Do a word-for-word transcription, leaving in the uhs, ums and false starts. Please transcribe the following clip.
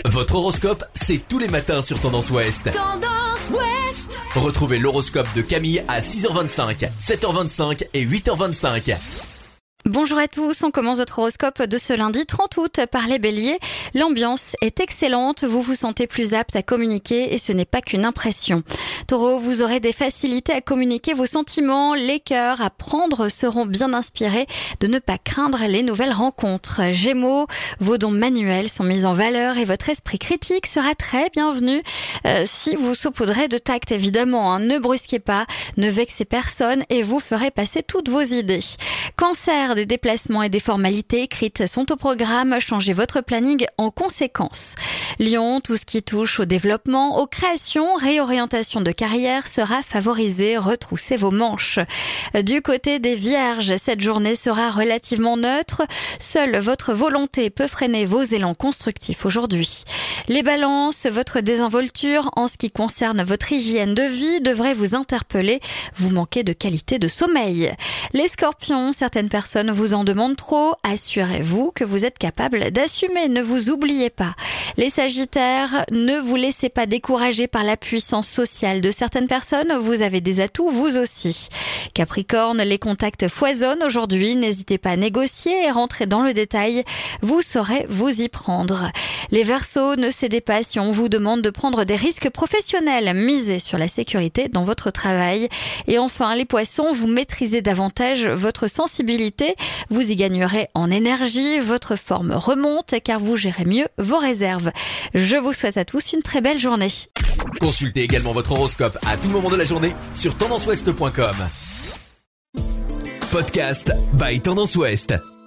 Votre horoscope, c'est tous les matins sur Tendance Ouest. Tendance Ouest. Retrouvez l'horoscope de Camille à six heures vingt-cinq, sept heures vingt-cinq et huit heures vingt-cinq. Bonjour à tous, on commence votre horoscope de ce lundi trente août par les béliers. L'ambiance est excellente, vous vous sentez plus apte à communiquer et ce n'est pas qu'une impression. Taureau, vous aurez des facilités à communiquer vos sentiments, les cœurs à prendre seront bien inspirés de ne pas craindre les nouvelles rencontres. Gémeaux, vos dons manuels sont mis en valeur et votre esprit critique sera très bienvenu euh, si vous saupoudrez de tact évidemment. Hein. Ne brusquez pas, ne vexez personne et vous ferez passer toutes vos idées. Cancer, des déplacements et des formalités écrites sont au programme, changez votre planning en conséquence. Lion, tout ce qui touche au développement, aux créations, réorientation de carrière sera favorisé, retroussez vos manches. Du côté des vierges, cette journée sera relativement neutre, seule votre volonté peut freiner vos élans constructifs aujourd'hui. Les balances, votre désinvolture en ce qui concerne votre hygiène de vie devrait vous interpeller, vous manquez de qualité de sommeil. Les scorpions, certaines personnes vous en demandent trop, assurez-vous que vous êtes capable d'assumer, ne vous oubliez pas. Les sagittaires, ne vous laissez pas décourager par la puissance sociale de certaines personnes, vous avez des atouts vous aussi. Capricorne, les contacts foisonnent aujourd'hui, n'hésitez pas à négocier et rentrer dans le détail, vous saurez vous y prendre. Les Verseaux, ne cédez pas si on vous demande de prendre des risques professionnels, misez sur la sécurité dans votre travail. Et enfin, les Poissons, vous maîtrisez davantage votre sensibilité, vous y gagnerez en énergie, votre forme remonte car vous gérez mieux vos réserves. Je vous souhaite à tous une très belle journée. Consultez également votre horoscope à tout moment de la journée sur tendance ouest point com. Podcast by Tendance Ouest.